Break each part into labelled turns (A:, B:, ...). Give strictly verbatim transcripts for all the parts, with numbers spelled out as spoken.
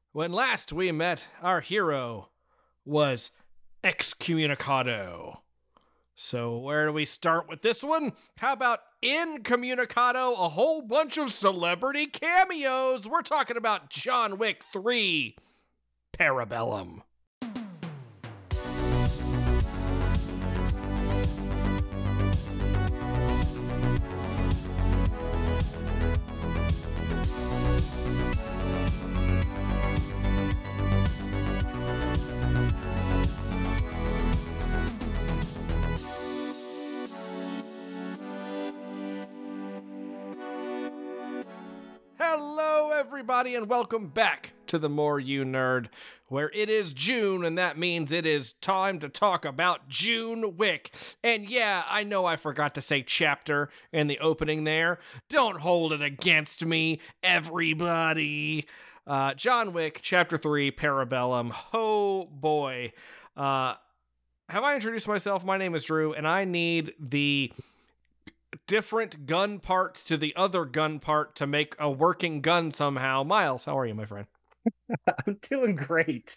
A: When last we met, our hero was excommunicado. So where do we start with this one? How about incommunicado? A whole bunch of celebrity cameos. We're talking about John Wick three, Parabellum. Hello, everybody, and welcome back to The More You Nerd, where it is June, and that means it is time to talk about June Wick. And yeah, I know I forgot to say chapter in the opening there. Don't hold it against me, everybody. Uh, John Wick, Chapter three, Parabellum. Oh, boy. Uh, have I introduced myself? My name is Drew, and I need the different gun part to the other gun part to make a working gun somehow. Miles, how are you, my friend?
B: I'm doing great.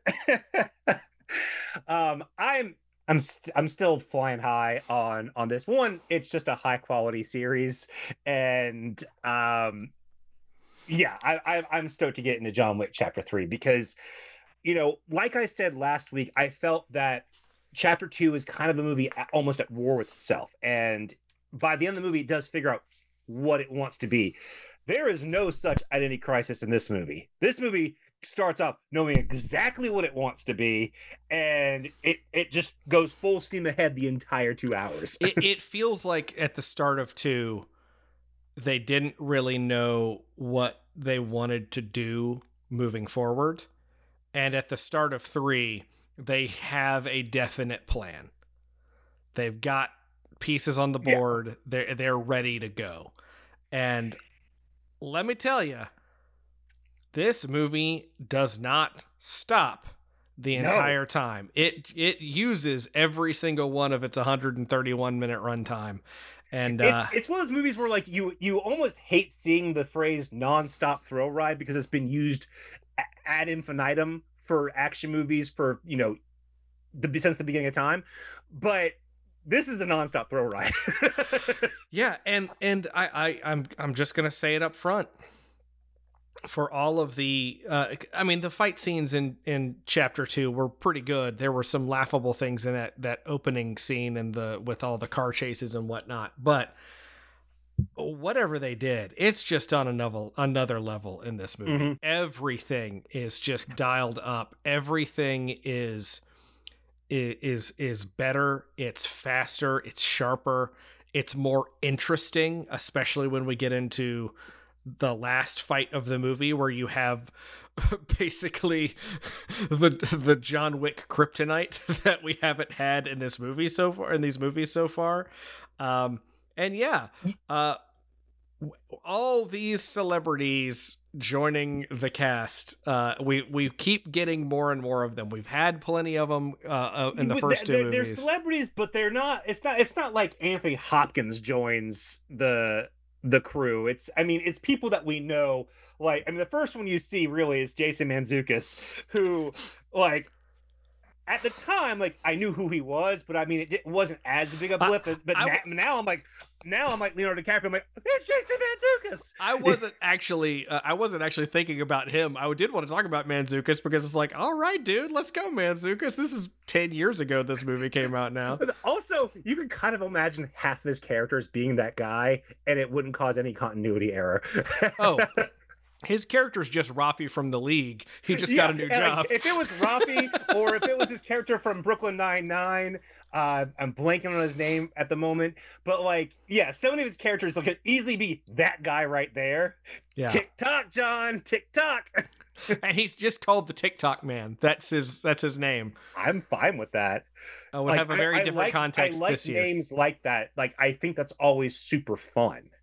B: um, I'm I'm st- I'm still flying high on on this one. It's just a high quality series, and um, yeah, I, I I'm stoked to get into John Wick Chapter Three because, you know, like I said last week, I felt that Chapter Two is kind of a movie at, almost at war with itself, and by the end of the movie, it does figure out what it wants to be. There is no such identity crisis in this movie. This movie starts off knowing exactly what it wants to be, and it it just goes full steam ahead the entire two hours.
A: it, it feels like at the start of two, they didn't really know what they wanted to do moving forward. And at the start of three, they have a definite plan. They've got pieces on the board. Yeah. They're, they're ready to go. And let me tell you, this movie does not stop the
B: No.
A: entire time. It it uses every single one of its one hundred thirty-one minute runtime. And
B: it,
A: uh,
B: it's one of those movies where like you you almost hate seeing the phrase non-stop thrill ride because it's been used ad infinitum for action movies for, you know, the since the beginning of time. But this is a nonstop thrill ride.
A: yeah, and and I, I I'm I'm just gonna say it up front. For all of the, uh, I mean, the fight scenes in, in chapter two were pretty good. There were some laughable things in that that opening scene and the with all the car chases and whatnot. But whatever they did, it's just on another another level in this movie. Mm-hmm. Everything is just dialed up. Everything is is is better. It's faster. It's sharper. It's more interesting, especially when we get into the last fight of the movie, where you have basically the the John Wick kryptonite that we haven't had in this movie so far. In these movies so far, um, and yeah, uh, all these celebrities joining the cast. Uh, we we keep getting more and more of them. We've had plenty of them uh, in the first
B: they're,
A: two movies.
B: They're celebrities, but they're not. It's not. It's not like Anthony Hopkins joins the the crew. It's. I mean, it's people that we know. Like, I mean, the first one you see really is Jason Mantzoukas, who, like, at the time, like, I knew who he was, but I mean, it, it wasn't as big a blip. Uh, but I, now, now I'm like, now I'm like Leonardo DiCaprio. I'm like, there's Jason Mantzoukas.
A: I wasn't actually, uh, I wasn't actually thinking about him. I did want to talk about Mantzoukas because it's like, all right, dude, let's go, Mantzoukas. This is ten years ago. This movie came out now.
B: Also, you can kind of imagine half of his characters being that guy, and it wouldn't cause any continuity error.
A: Oh. His character's just Rafi from The League. He just yeah, got a new job.
B: Like, if it was Rafi, or if it was his character from Brooklyn Nine-Nine, uh, I'm blanking on his name at the moment. But, like, yeah, so many of his characters could easily be that guy right there.
A: Yeah.
B: Tick-tock, John, tick-tock.
A: And he's just called the TikTok Man. That's his That's his name.
B: I'm fine with that.
A: Oh, we'll like, have a very I, different I like, context
B: I like
A: this year.
B: Names like that. Like, I think that's always super fun.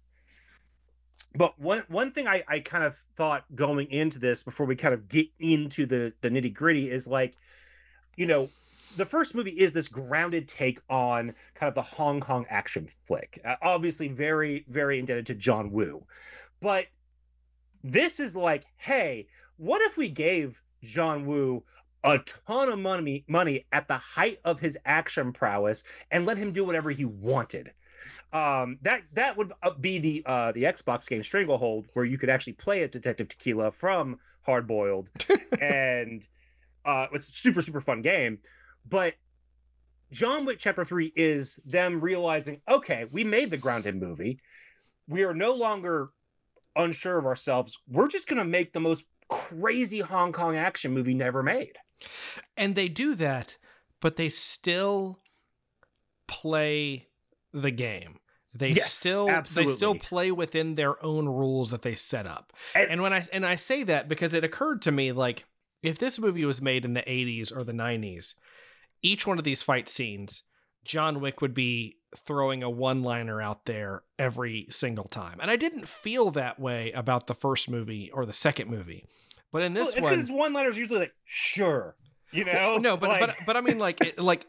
B: But one one thing I, I kind of thought going into this before we kind of get into the, the nitty gritty is like, you know, the first movie is this grounded take on kind of the Hong Kong action flick. Uh, obviously very, very indebted to John Woo. But this is like, hey, what if we gave John Woo a ton of money money at the height of his action prowess and let him do whatever he wanted? Um, that that would be the uh, the Xbox game Stranglehold, where you could actually play as Detective Tequila from Hard Boiled, and uh, it's a super super fun game. But John Wick Chapter three is them realizing, okay, we made the grounded movie. We are no longer unsure of ourselves. We're just going to make the most crazy Hong Kong action movie never made.
A: And they do that, but they still play the game. They
B: yes,
A: still
B: absolutely.
A: they still play within their own rules that they set up. And, and when I and I say that because it occurred to me, like, if this movie was made in the eighties or the nineties, each one of these fight scenes, John Wick would be throwing a one-liner out there every single time. And I didn't feel that way about the first movie or the second movie. But in this
B: well, it's
A: one,
B: because one-liners usually like, sure, you know?
A: Well, no, but,
B: like...
A: but but I mean, like it, like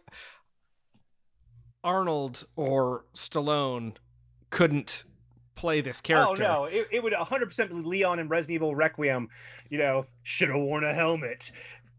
A: Arnold or Stallone couldn't play this character.
B: Oh no, it, it would one hundred percent be Leon in Resident Evil Requiem, you know, should have worn a helmet.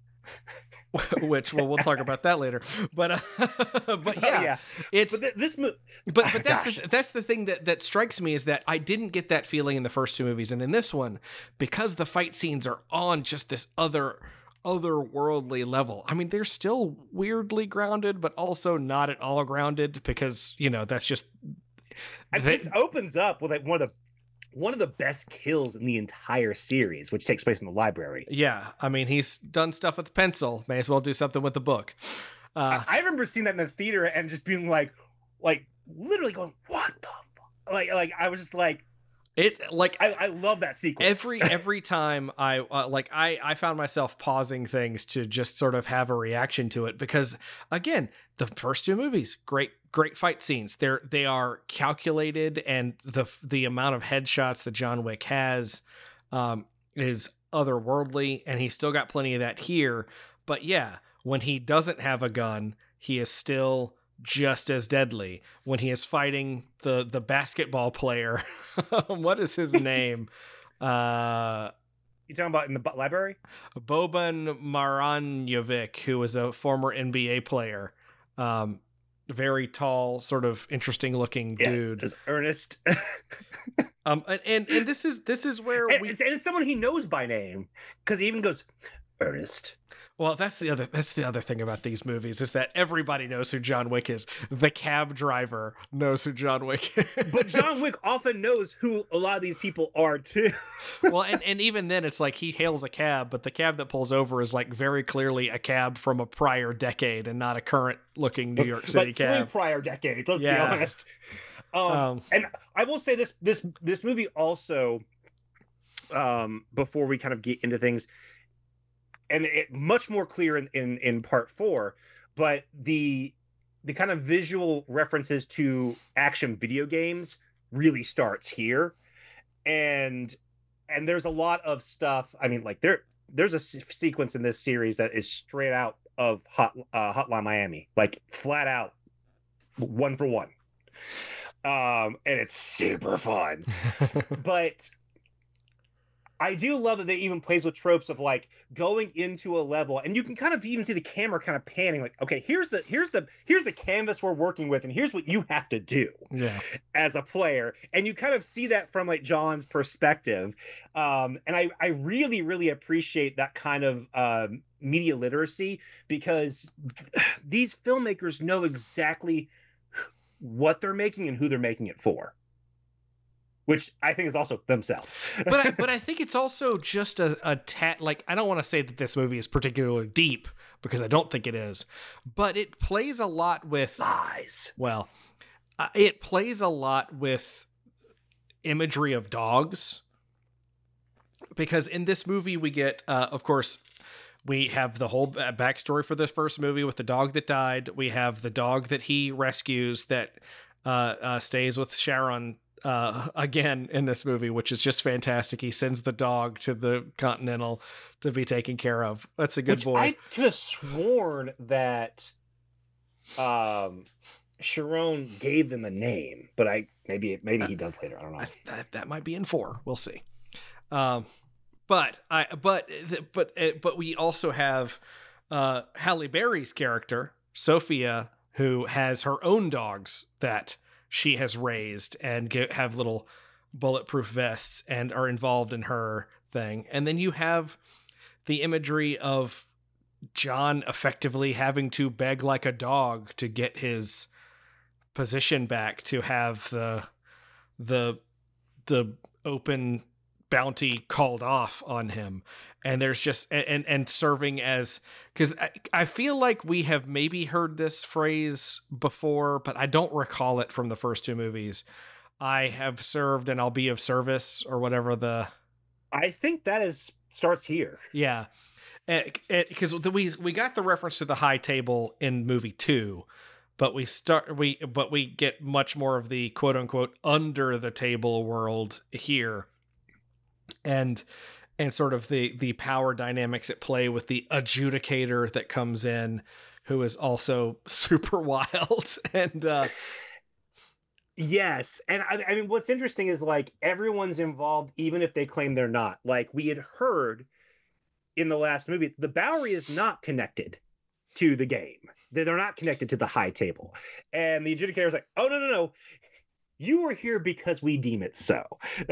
A: Which, well, we'll talk about that later. But, uh, but yeah,
B: oh, yeah.
A: it's
B: but th- this. Mo-
A: but but that's the, that's the thing that that strikes me is that I didn't get that feeling in the first two movies, and in this one, because the fight scenes are on just this other otherworldly level. I mean, they're still weirdly grounded, but also not at all grounded because you know that's just.
B: And
A: they,
B: this opens up with like one of the. One of the best kills in the entire series, which takes place in the library.
A: Yeah, I mean, he's done stuff with the pencil. May as well do something with the book.
B: Uh, I, I remember seeing that in the theater and just being like, like literally going, "What the fuck?" Like, like I was just like,
A: it. Like
B: I, I love that sequence.
A: Every every time I uh, like, I I found myself pausing things to just sort of have a reaction to it because, again, the first two movies, great. Great fight scenes. They're they are calculated, and the the amount of headshots that John Wick has um, is otherworldly, and he's still got plenty of that here. But yeah, when he doesn't have a gun, he is still just as deadly. When he is fighting the the basketball player, what is his name? Uh,
B: you talking about in the library?
A: Boban Marjanovic, who was a former N B A player. Um, very tall, sort of interesting looking
B: yeah,
A: dude.
B: Is Ernest.
A: um, and, and and this is this is where
B: and,
A: we
B: and it's someone he knows by name because he even goes Ernest.
A: Well, that's the other that's the other thing about these movies is that everybody knows who John Wick is. The cab driver knows who John Wick is.
B: But John Wick often knows who a lot of these people are too.
A: Well, and, and even then it's like he hails a cab, but the cab that pulls over is like very clearly a cab from a prior decade and not a current looking New York City
B: like
A: cab.
B: Three prior decades, let's
A: yeah.
B: be honest. Um, um, and I will say this this this movie also, um, before we kind of get into things, and it much more clear in, in, in part four, but the the kind of visual references to action video games really starts here. And and there's a lot of stuff. I mean, like there there's a s- sequence in this series that is straight out of Hot uh, Hotline Miami, like flat out one for one. Um, and it's super fun. But I do love that they even plays with tropes of like going into a level, and you can kind of even see the camera kind of panning, like, okay, here's the here's the here's the canvas we're working with, and here's what you have to do
A: yeah.
B: as a player. And you kind of see that from like John's perspective. Um, and I, I really, really appreciate that kind of um, media literacy, because these filmmakers know exactly what they're making and who they're making it for. Which I think is also themselves.
A: but I, but I think it's also just a, a tat. Like, I don't want to say that this movie is particularly deep because I don't think it is, but it plays a lot with
B: lies.
A: Well, uh, it plays a lot with imagery of dogs, because in this movie we get, uh, of course, we have the whole backstory for this first movie with the dog that died. We have the dog that he rescues that uh, uh, stays with Sharon uh again in this movie, which is just fantastic. He sends the dog to the Continental to be taken care of. That's a good
B: which
A: boy.
B: I could have sworn that um Sharon gave them a name, but I maybe maybe he does later. I don't know.
A: That that might be in four. We'll see. Um but I but but but we also have uh, Halle Berry's character Sophia, who has her own dogs that she has raised and get, have little bulletproof vests and are involved in her thing. And then you have the imagery of John effectively having to beg like a dog to get his position back, to have the the the open bounty called off on him. And there's just and and serving as, because I, I feel like we have maybe heard this phrase before, but I don't recall it from the first two movies. I have served and I'll be of service, or whatever the.
B: I think that is starts here.
A: Yeah, because we we got the reference to the high table in movie two, but we start we but we get much more of the quote unquote under the table world here, and. And sort of the the power dynamics at play with the adjudicator that comes in, who is also super wild. And uh,
B: yes, and I, I mean, what's interesting is like everyone's involved, even if they claim they're not. Like we had heard in the last movie, the Bowery is not connected to the game. They're not connected to the high table, and the adjudicator is like, "Oh no, no, no, you are here because we deem it so."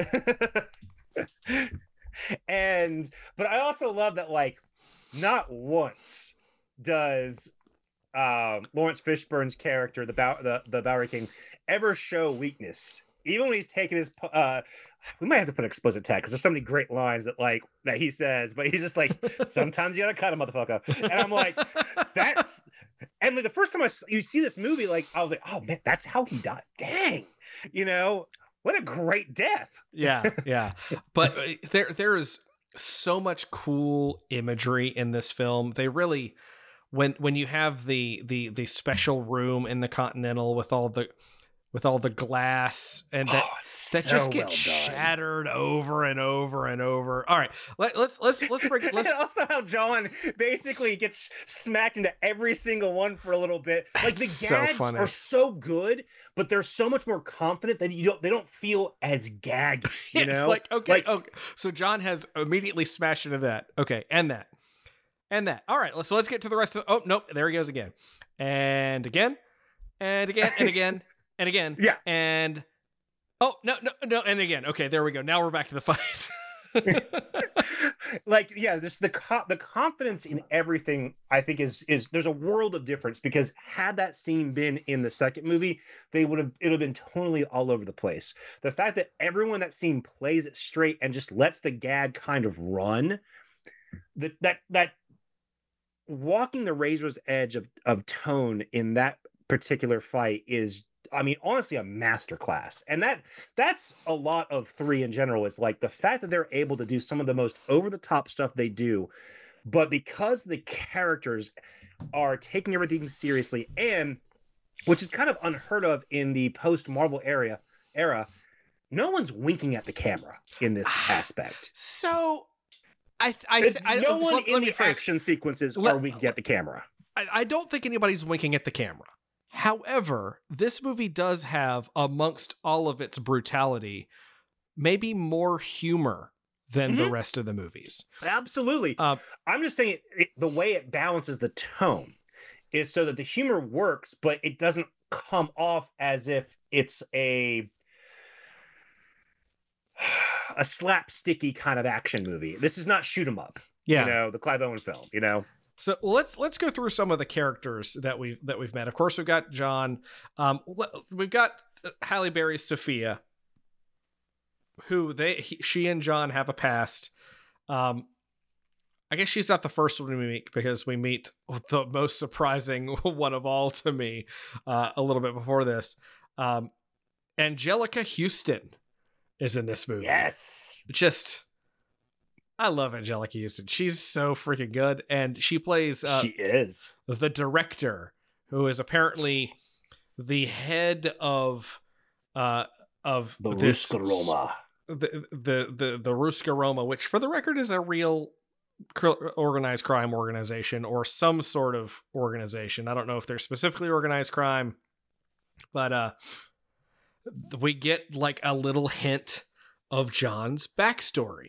B: And but I also love that, like, not once does um Lawrence Fishburne's character, the Bow- the the Bowery King, ever show weakness, even when he's taking his uh we might have to put explicit tag because there's so many great lines that like that he says, but he's just like, sometimes you gotta cut a motherfucker. And I'm like, that's and like, the first time I you see this movie, like I was like, oh man, that's how he died. Dang, you know. What a great death.
A: Yeah, yeah. But there there is so much cool imagery in this film. They really, when when you have the the the special room in the Continental with all the with all the glass and that
B: oh,
A: that
B: so
A: just gets
B: well
A: shattered over and over and over. All right, let, let's let's let's break it. Let's
B: and also how John basically gets smacked into every single one for a little bit. Like the
A: so
B: gags
A: funny.
B: are so good, but they're so much more confident that you don't they don't feel as gaggy. You
A: it's
B: know,
A: like okay,
B: like,
A: okay. So John has immediately smashed into that. Okay, and that, and that. All right, let's so let's get to the rest of. The, oh nope, there he goes again, and again, and again, and again. And again,
B: yeah,
A: and oh no, no, no, and again. Okay, there we go. Now we're back to the fight.
B: Like, yeah, just the co- the confidence in everything. I think is is there's a world of difference, because had that scene been in the second movie, they would have it would have been totally all over the place. The fact that everyone that scene plays it straight and just lets the gag kind of run, that that that walking the razor's edge of of tone in that particular fight is, I mean, honestly, a masterclass. And that that's a lot of three in general, is like the fact that they're able to do some of the most over-the-top stuff they do, but because the characters are taking everything seriously, and which is kind of unheard of in the post-Marvel era, era, no one's winking at the camera in this aspect.
A: So, I, I, I, I
B: no one
A: let,
B: in
A: let
B: the
A: phrase.
B: action sequences
A: let,
B: are winking at the camera.
A: I, I don't think anybody's winking at the camera. However, this movie does have, amongst all of its brutality, maybe more humor than mm-hmm. the rest of the movies.
B: Absolutely. Uh, I'm just saying it, it, the way it balances the tone is so that the humor works, but it doesn't come off as if it's a a slapsticky kind of action movie. This is not Shoot 'em Up.
A: Yeah.
B: You know, the Clive Owen film, you know?
A: So let's let's go through some of the characters that we've that we've met. Of course, we've got John. Um, we've got Halle Berry's Sophia, who they he, she and John have a past. Um, I guess she's not the first one we meet, because we meet the most surprising one of all to me uh, a little bit before this. Um, Angelica Houston is in this movie.
B: Yes,
A: just. I love Angelica Houston. She's so freaking good. And she plays uh,
B: she is
A: the director, who is apparently the head of uh, of
B: the
A: this
B: Ruska-Roma.
A: The, the the the Ruska-Roma, which for the record is a real organized crime organization, or some sort of organization. I don't know if they're specifically organized crime, but uh, we get like a little hint of John's backstory.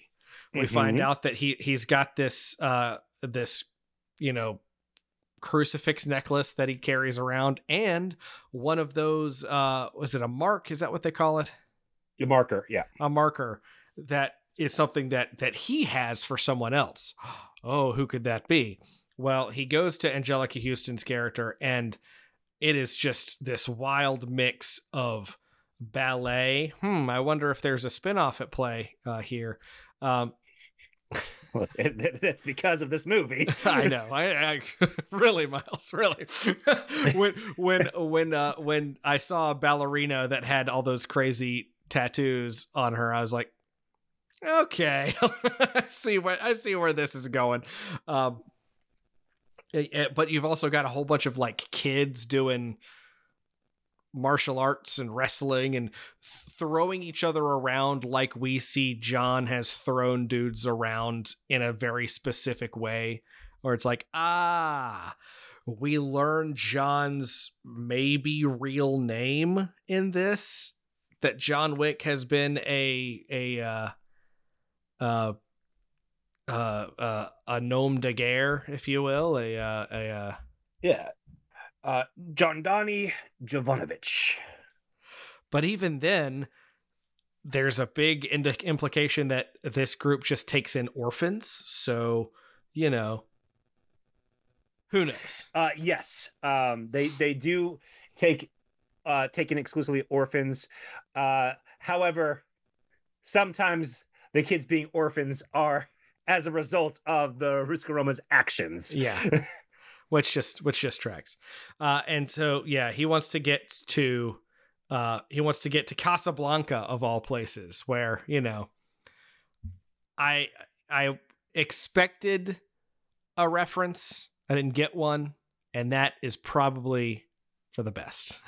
A: we find
B: Mhm.
A: out that he he's got this uh this you know crucifix necklace that he carries around, and one of those uh was it a mark, is that what they call it,
B: The marker, yeah.
A: a marker that is something that that he has for someone else. Oh, who could that be? Well, he goes to Angelica Houston's character, and it is just this wild mix of ballet. Hmm, I wonder if there's a spinoff at play uh, here. Um,
B: Well, that's because of this movie.
A: I know. I, I really, Miles, really. when when when uh, when I saw a ballerina that had all those crazy tattoos on her, I was like, okay, I see where I see where this is going. Um, it- it- but you've also got a whole bunch of like kids doing martial arts and wrestling and throwing each other around like we see John has thrown dudes around in a very specific way, or it's like, ah, we learn John's maybe real name in this, that John Wick has been a a uh uh uh, uh a nom de guerre, if you will, a uh, a uh
B: Yeah. Uh, John Donnie Jovanovich.
A: but even then, there's a big ind- implication that this group just takes in orphans. So, you know, who knows?
B: Uh, yes, um, they they do take uh, take in exclusively orphans. Uh, however, sometimes the kids being orphans are as a result of the Ruska Roma's actions.
A: Yeah. which just which just tracks. Uh, and so, yeah, he wants to get to uh, he wants to get to Casablanca of all places, where, you know, I I expected a reference. I didn't get one, and that is probably for the best.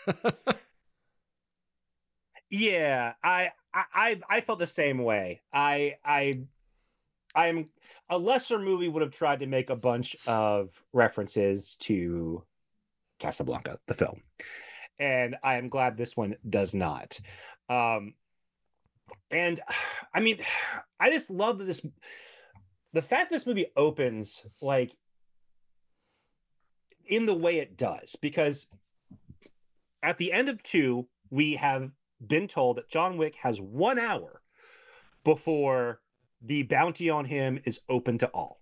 B: Yeah, I, I I felt the same way. I I I'm a lesser movie would have tried to make a bunch of references to Casablanca, the film, and I am glad this one does not. Um, and I mean, I just love that this, the fact this movie opens like in the way it does, because at the end of two, we have been told that John Wick has one hour before the bounty on him is open to all.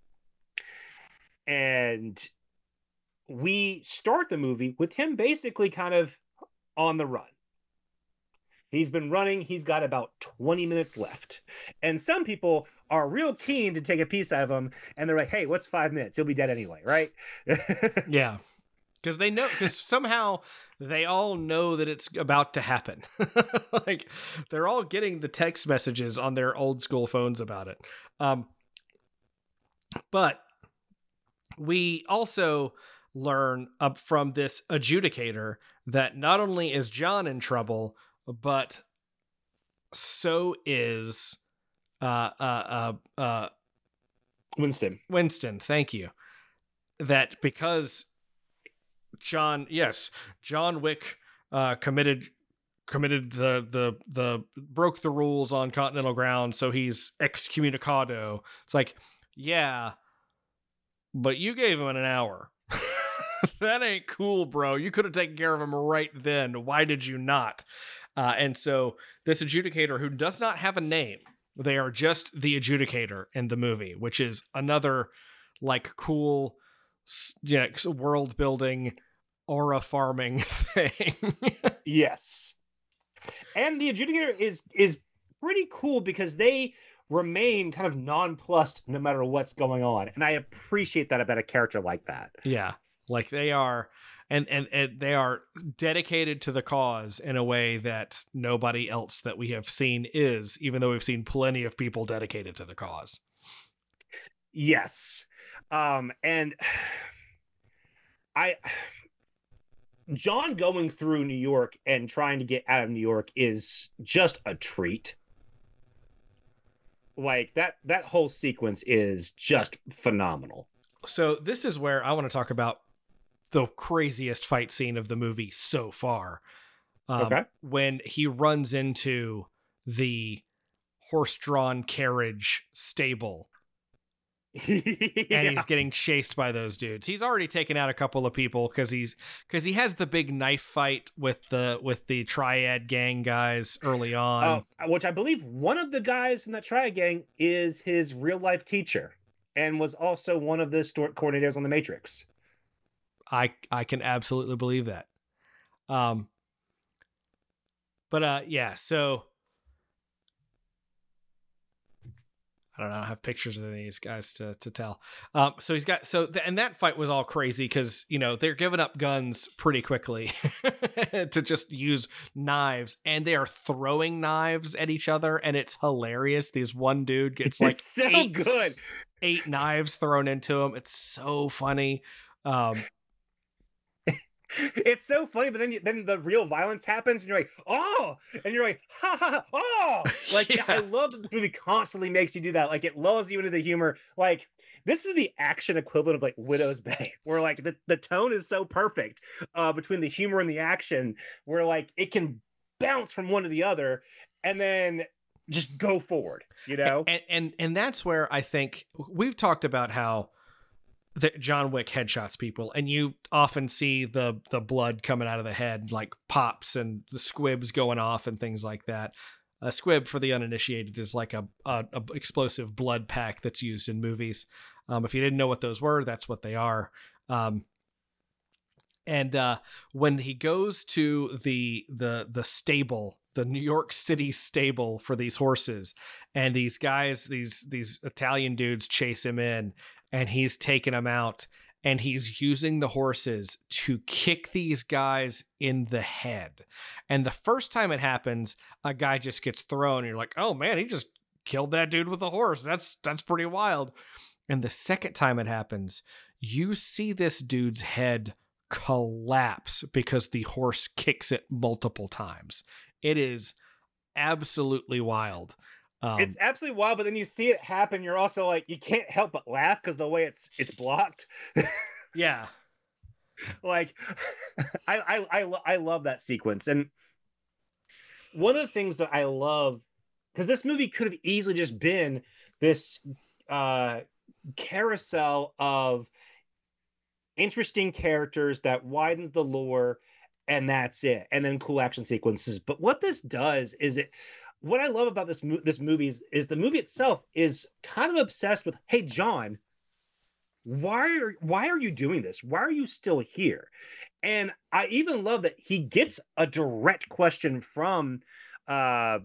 B: And we start the movie with him basically kind of on the run. He's been running. He's got about twenty minutes left. And some people are real keen to take a piece out of him. And they're like, hey, what's five minutes? He'll be dead anyway, right?
A: Yeah. Because they know, because somehow they all know that it's about to happen. Like, they're all getting the text messages on their old school phones about it. Um, but we also learn up from this adjudicator that not only is John in trouble, but so is uh, uh, uh, uh,
B: Winston.
A: Winston. Thank you. That because John, yes, John Wick uh, committed committed the the the broke the rules on continental ground, so he's excommunicado. It's like, yeah, but you gave him an hour. That ain't cool, bro. You could have taken care of him right then. Why did you not? Uh, and so this adjudicator, who does not have a name, they are just the adjudicator in the movie, which is another like cool, yeah, world building, aura farming thing.
B: Yes. And the adjudicator is is pretty cool because they remain kind of nonplussed no matter what's going on. And I appreciate that about a character like that.
A: Yeah. Like they are, and, and and they are dedicated to the cause in a way that nobody else that we have seen is, even though we've seen plenty of people dedicated to the cause.
B: Yes. Um, and I John going through New York and trying to get out of New York is just a treat. Like that that whole sequence is just phenomenal.
A: So this is where I want to talk about the craziest fight scene of the movie so far. Um,
B: Okay.
A: When he runs into the horse-drawn carriage stable.
B: Yeah.
A: And he's getting chased by those dudes. He's already taken out a couple of people because he's because he has the big knife fight with the with the Triad gang guys early on.
B: Uh, which I believe one of the guys in that Triad gang is his real life teacher and was also one of the store coordinators on the Matrix.
A: I I can absolutely believe that. Um, but uh, yeah, so. I don't know. I have pictures of these guys to to tell. Um, so he's got so th- and that fight was all crazy because you know they're giving up guns pretty quickly to just use knives, and they are throwing knives at each other, and it's hilarious. This one dude gets like
B: it's so
A: eight,
B: good,
A: eight knives thrown into him. It's so funny. Um,
B: It's so funny, but then you, then the real violence happens, and you're like, oh, and you're like, ha ha, ha oh, like
A: yeah.
B: I love that this movie constantly makes you do that. Like it lulls you into the humor. Like this is the action equivalent of like Widow's Bane, where like the, the tone is so perfect uh, between the humor and the action, where like it can bounce from one to the other, and then just go forward, you know.
A: And and and that's where I think we've talked about how. That John Wick headshots people, and you often see the the blood coming out of the head, like pops and the squibs going off and things like that. A squib, for the uninitiated, is like a, a, a explosive blood pack that's used in movies. Um, if you didn't know what those were, that's what they are. Um, and uh, when he goes to the the the stable, the New York City stable for these horses, and these guys, these these Italian dudes chase him in. And he's taking them out, and he's using the horses to kick these guys in the head. And the first time it happens, a guy just gets thrown, and you're like, oh man, he just killed that dude with a horse. That's that's pretty wild. And the second time it happens, you see this dude's head collapse because the horse kicks it multiple times. It is absolutely wild. Um,
B: it's absolutely wild, but then you see it happen. You're also like, you can't help but laugh because the way it's it's blocked.
A: yeah,
B: like I, I I I love that sequence, and one of the things that I love because this movie could have easily just been this uh, carousel of interesting characters that widens the lore, and that's it, and then cool action sequences. But what this does is it. What I love about this this movie is, is the movie itself is kind of obsessed with, hey, John, why are why are you doing this? Why are you still here? And I even love that he gets a direct question from uh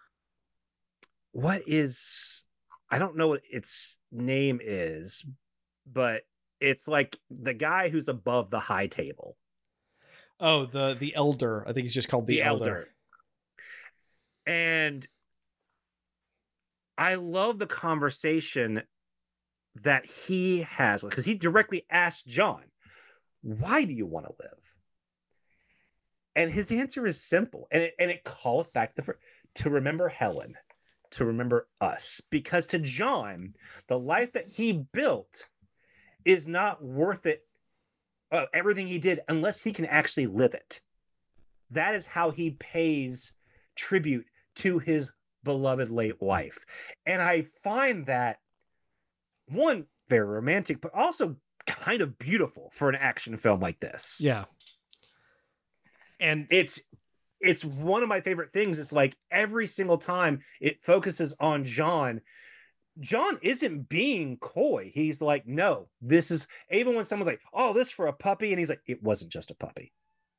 B: what is I don't know what its name is, but it's like the guy who's above the high table.
A: Oh, the the elder. I think he's just called the, the elder. elder.
B: And I love the conversation that he has, because he directly asked John, why do you want to live? And his answer is simple. And it, and it calls back the to remember Helen, to remember us. Because to John, the life that he built is not worth it, uh, everything he did, unless he can actually live it. That is how he pays tribute to his beloved late wife. And I find that, one, very romantic, but also kind of beautiful for an action film like this.
A: Yeah. And
B: it's it's one of my favorite things. It's like every single time it focuses on John, John isn't being coy. He's like, no, this is, even when someone's like, oh, this for a puppy, and he's like, it wasn't just a puppy.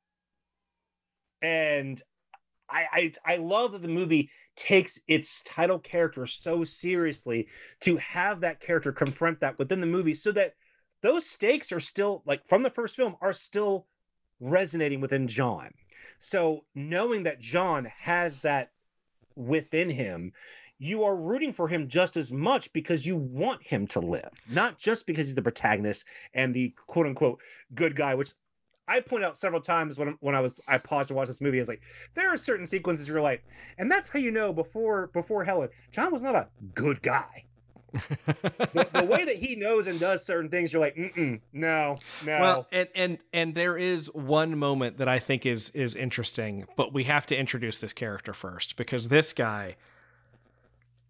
B: And I, I I love that the movie takes its title character so seriously to have that character confront that within the movie, so that those stakes are still, like from the first film, are still resonating within John. So knowing that John has that within him, you are rooting for him just as much because you want him to live, not just because he's the protagonist and the quote unquote good guy, which I pointed out several times when when I was I paused to watch this movie. I was like, there are certain sequences you're like, and that's how you know before before Helen, John was not a good guy. the, the way that he knows and does certain things, you're like, mm-mm, no, no.
A: Well, and and and there is one moment that I think is is interesting, but we have to introduce this character first, because this guy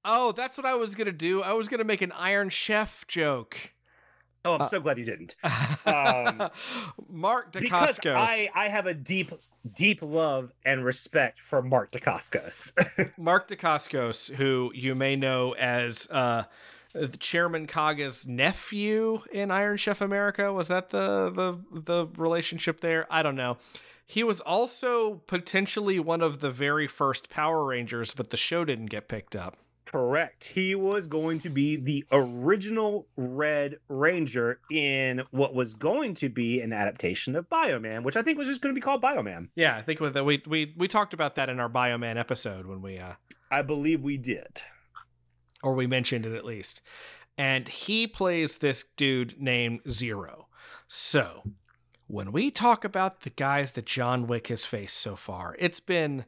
A: Oh, that's what I was gonna do. I was gonna make an Iron Chef joke.
B: Oh, I'm uh, so glad you didn't. Um,
A: Mark Dacascos.
B: Because I, I have a deep, deep love and respect for Mark Dacascos.
A: Mark Dacascos, who you may know as uh, Chairman Kaga's nephew in Iron Chef America. Was that the, the the relationship there? I don't know. He was also potentially one of the very first Power Rangers, but the show didn't get picked up.
B: Correct. He was going to be the original Red Ranger in what was going to be an adaptation of Bioman, which I think was just going to be called Bioman.
A: Yeah, I think with the, we we we talked about that in our Bioman episode when we uh
B: I believe we did.
A: Or we mentioned it at least. And he plays this dude named Zero. So, when we talk about the guys that John Wick has faced so far, it's been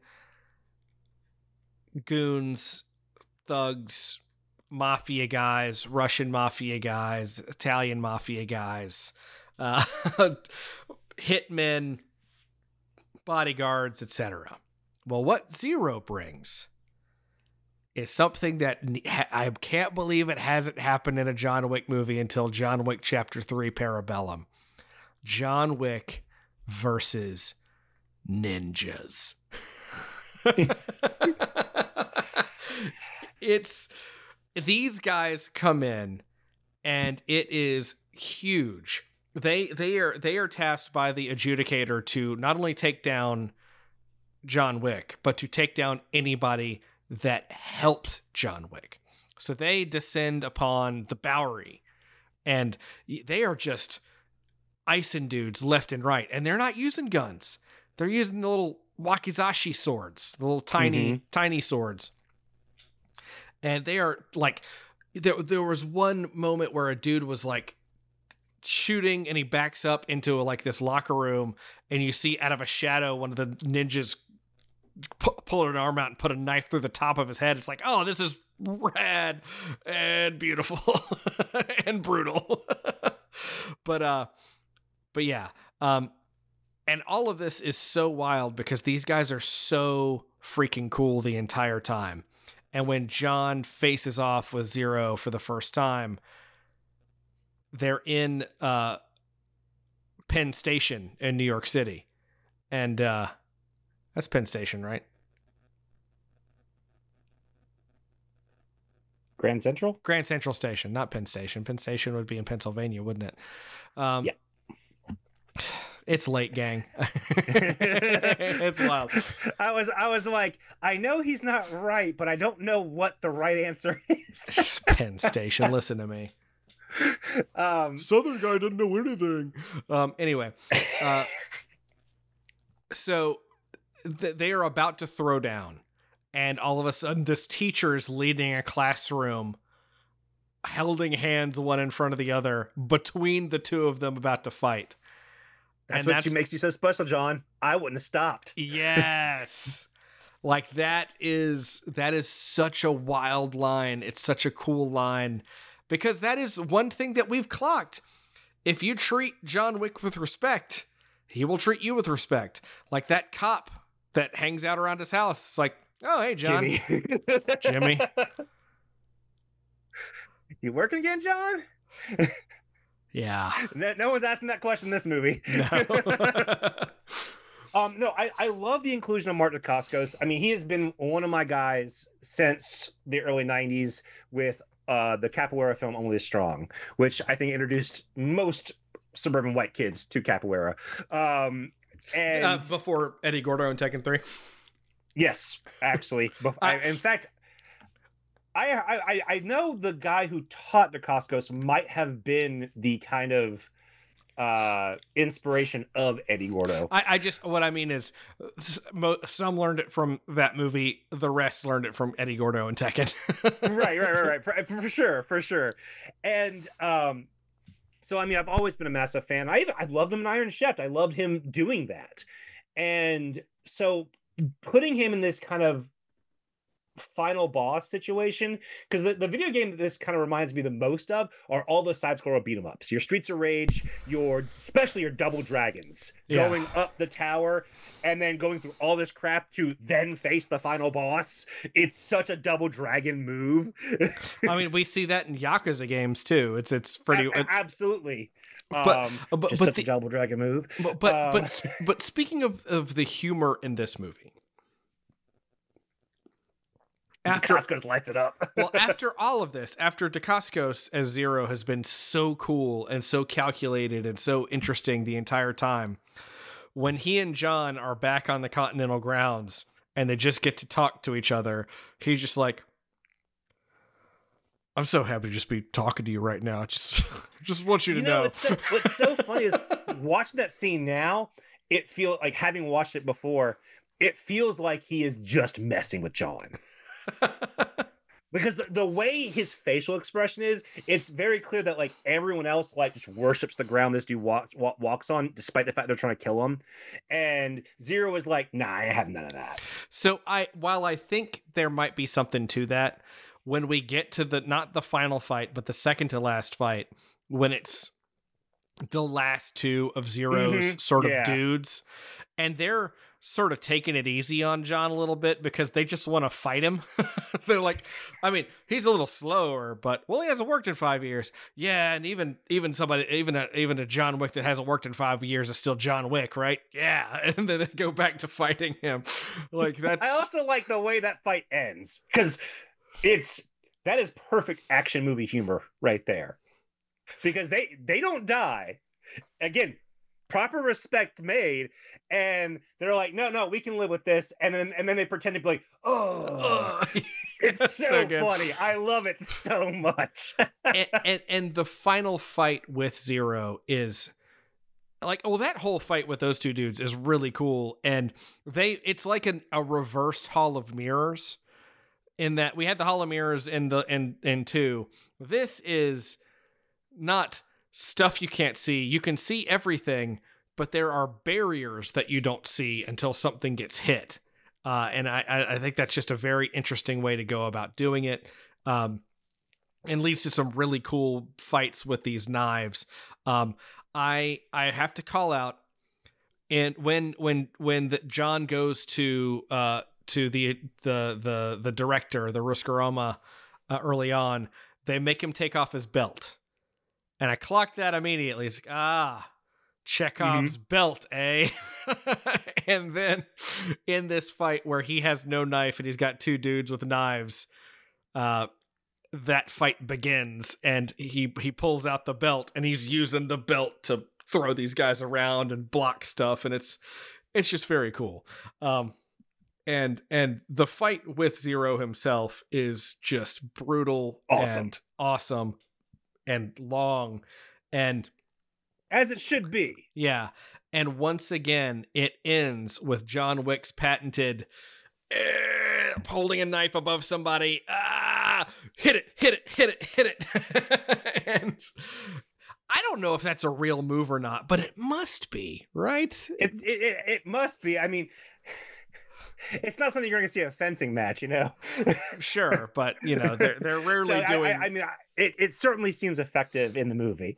A: goons, thugs, mafia guys, Russian mafia guys, Italian mafia guys, uh, hitmen, bodyguards, et cetera. Well, what Zero brings is something that I can't believe it hasn't happened in a John Wick movie until John Wick Chapter three Parabellum. John Wick versus ninjas. It's these guys come in and it is huge. They they are they are tasked by the adjudicator to not only take down John Wick, but to take down anybody that helped John Wick. So they descend upon the Bowery and they are just icing dudes left and right. And they're not using guns. They're using the little wakizashi swords, the little tiny, mm-hmm. tiny swords. And they are like, there, there was one moment where a dude was like shooting and he backs up into like this locker room and you see out of a shadow one of the ninjas pu- pull an arm out and put a knife through the top of his head. It's like, oh, this is rad and beautiful and brutal. but, uh, but yeah. Um, and all of this is so wild because these guys are so freaking cool the entire time. And when John faces off with Zero for the first time, they're in uh, Penn Station in New York City. And uh, that's Penn Station, right?
B: Grand Central?
A: Grand Central Station, not Penn Station. Penn Station would be in Pennsylvania, wouldn't it? Um,
B: yeah.
A: It's late, gang. It's wild.
B: I was I was like, I know he's not right, but I don't know what the right answer is.
A: Penn Station, listen to me.
B: Um,
A: Southern guy doesn't know anything. Um, anyway, uh, so th- they are about to throw down, and all of a sudden, this teacher is leading a classroom, holding hands one in front of the other, between the two of them about to fight.
B: That's and what that's, she makes you so special, John. I wouldn't have stopped.
A: Yes. Like that is that is such a wild line. It's such a cool line because that is one thing that we've clocked. If you treat John Wick with respect, he will treat you with respect. Like that cop that hangs out around his house. It's like, oh, hey, John.
B: Jimmy.
A: Jimmy.
B: You working again, John?
A: Yeah.
B: No, no one's asking that question in this movie.
A: No.
B: um, no, I, I love the inclusion of Mark Dacascos. I mean, he has been one of my guys since the early nineties with uh, the Capoeira film Only the Strong, which I think introduced most suburban white kids to Capoeira. Um, and
A: uh, before Eddie Gordo and Tekken three.
B: Yes, actually. I, in fact, I, I I know the guy who taught Dacascos might have been the kind of uh, inspiration of Eddie Gordo.
A: I, I just, what I mean is some learned it from that movie. The rest learned it from Eddie Gordo and Tekken.
B: right, right, right, right. For, for sure, for sure. And um, so, I mean, I've always been a massive fan. I even, I loved him in Iron Chef. I loved him doing that. And so putting him in this kind of final boss situation, because the, the video game that this kind of reminds me the most of are all the side scroller beat 'em ups. Your Streets of Rage, your especially your Double Dragons,
A: Yeah.
B: going up the tower and then going through all this crap to then face the final boss. It's such a Double Dragon move.
A: I mean, we see that in Yakuza games too. It's it's pretty.
B: A- absolutely.
A: But
B: um,
A: but,
B: just
A: but
B: such
A: the,
B: a Double Dragon move.
A: But but
B: Uh,
A: but but speaking of of the humor in this movie, after
B: Costco's lights it up.
A: well, after all of this, after Dacascos as Zero has been so cool and so calculated and so interesting the entire time, when he and John are back on the Continental grounds and they just get to talk to each other, he's just like, I'm so happy to just be talking to you right now. Just just want you to
B: You know,
A: know.
B: It's so, what's so funny is watching that scene now, it feels like, having watched it before, it feels like he is just messing with John. Because the, the way his facial expression is, it's very clear that like everyone else like just worships the ground this dude walks walk, walks on, despite the fact they're trying to kill him. And Zero is like, nah, I have none of that.
A: So I, while I think there might be something to that, when we get to the, not the final fight, but the second to last fight, when it's the last two of Zero's
B: Mhm,
A: sort of
B: yeah.
A: dudes, and they're sort of taking it easy on John a little bit because they just want to fight him. They're like, I mean, he's a little slower, but well, he hasn't worked in five years. Yeah, and even even somebody, even a, even a John Wick that hasn't worked in five years is still John Wick, right? Yeah, and then they go back to fighting him. Like that's.
B: I also like the way that fight ends, because it's that is perfect action movie humor right there. Because they they don't die. Again, proper respect made, and they're like, no, no, we can live with this, and then and then they pretend to be like, oh,
A: Ugh.
B: it's so,
A: so good.
B: funny. I love it so much.
A: and, and and the final fight with Zero is like, oh, that whole fight with those two dudes is really cool, and they it's like an, a reversed Hall of Mirrors, in that we had the Hall of Mirrors in the in in two. This is not stuff you can't see. You can see everything, but there are barriers that you don't see until something gets hit. Uh, and I, I think that's just a very interesting way to go about doing it. Um, and leads to some really cool fights with these knives. Um, I I have to call out, and when when when the, John goes to uh to the the the the director, the Ruskarama, uh, early on, they make him take off his belt. And I clocked that immediately. It's like, ah, Chekhov's mm-hmm. belt, eh? And then in this fight where he has no knife and he's got two dudes with knives, uh, that fight begins, and he he pulls out the belt and he's using the belt to throw these guys around and block stuff, and it's it's just very cool. Um, and and the fight with Zero himself is just brutal
B: awesome.
A: and awesome. And long, and
B: as it should be.
A: Yeah. And once again, it ends with John Wick's patented eh, holding a knife above somebody. Ah, hit it, hit it, hit it, hit it. And I don't know if that's a real move or not, but it must be, right?
B: It it, it, it must be. I mean, it's not something you're going to see at a fencing match, you know.
A: Sure, but you know they're they're rarely
B: so
A: doing.
B: I, I, I mean, it it certainly seems effective in the movie.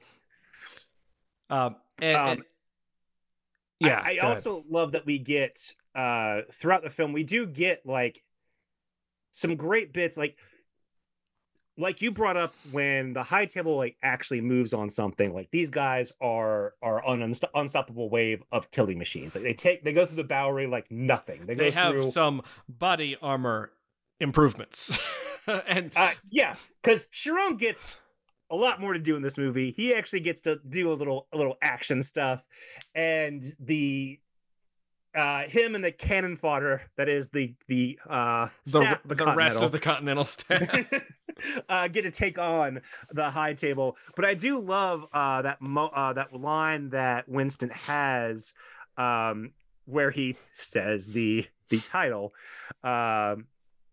A: Um, and,
B: um
A: and yeah,
B: I, I also ahead. love that we get uh throughout the film we do get like some great bits, like like you brought up when the high table like actually moves on something. Like these guys are are on an unst- unstoppable wave of killing machines. Like they take they go through the Bowery like nothing. They,
A: they
B: go
A: have
B: through...
A: some body armor improvements. and
B: uh, yeah, because Chiron gets a lot more to do in this movie. He actually gets to do a little a little action stuff, and the uh, him and the cannon fodder that is the the uh, staff
A: the,
B: of the,
A: the rest of the Continental staff
B: uh, get to take on the high table. But I do love uh, that mo- uh, that line that Winston has, um, where he says the the title. Um,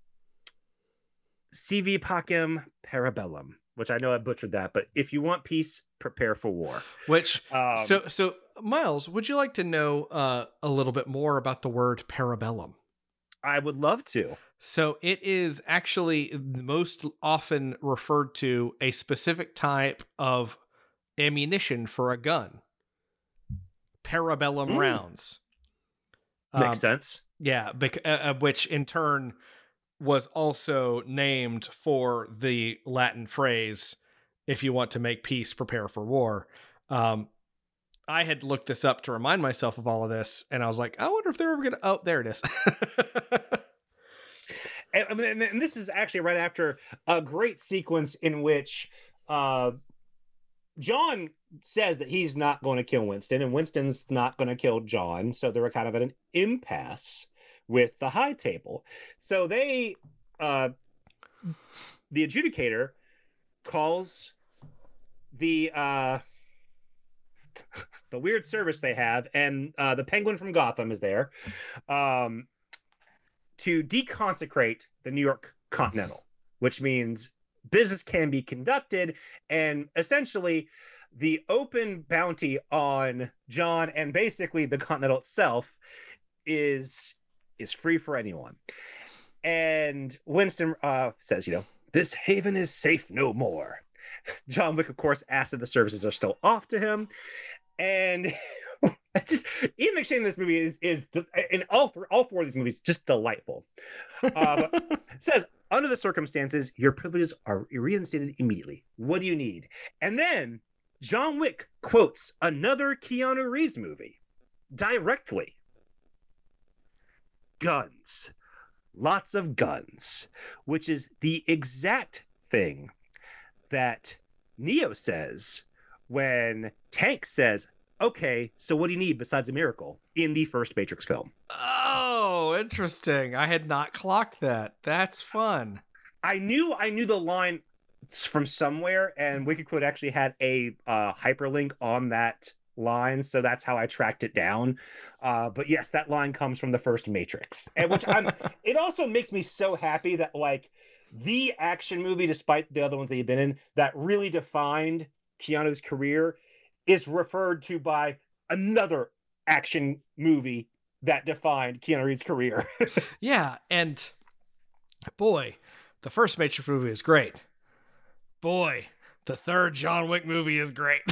B: Sivi pacem parabellum, which I know I butchered that, but if you want peace, prepare for war.
A: Which,
B: um,
A: so, so Miles, would you like to know uh, a little bit more about the word parabellum?
B: I would love to.
A: So it is actually most often referred to a specific type of ammunition for a gun. Parabellum
B: Mm.
A: rounds.
B: Makes
A: Um,
B: sense.
A: Yeah, bec- uh, which in turn was also named for the Latin phrase, if you want to make peace, prepare for war. Um, I had looked this up to remind myself of all of this, and I was like, I wonder if they're ever going to... Oh, there it is.
B: And, and, and this is actually right after a great sequence in which uh, John says that he's not going to kill Winston, and Winston's not going to kill John. So they're kind of at an impasse with the high table. So they, uh, the adjudicator calls the uh, the weird service they have, and uh, the Penguin from Gotham is there um, to deconsecrate the New York Continental, which means business can be conducted, and essentially the open bounty on John and basically the Continental itself is is free for anyone. And Winston uh, says, you know, this haven is safe no more. John Wick, of course, asks if the services are still off to him. And just Ian McShane in this movie is is in all th- all four of these movies just delightful. Uh, but says, under the circumstances, your privileges are reinstated immediately. What do you need? And then John Wick quotes another Keanu Reeves movie directly. Guns. Lots of guns. Which is the exact thing that Neo says when Tank says, okay, so what do you need besides a miracle in the first Matrix film?
A: Oh, interesting. I had not clocked that. That's fun.
B: I knew I knew the line from somewhere, and WikiQuote actually had a uh, hyperlink on that line, so that's how I tracked it down. Uh, but yes, that line comes from the first Matrix, and which I'm. It also makes me so happy that like the action movie, despite the other ones that you've been in, that really defined Keanu's career, is referred to by another action movie that defined Keanu Reeves' career.
A: Yeah, and boy, the first Matrix movie is great. Boy, the third John Wick movie is great.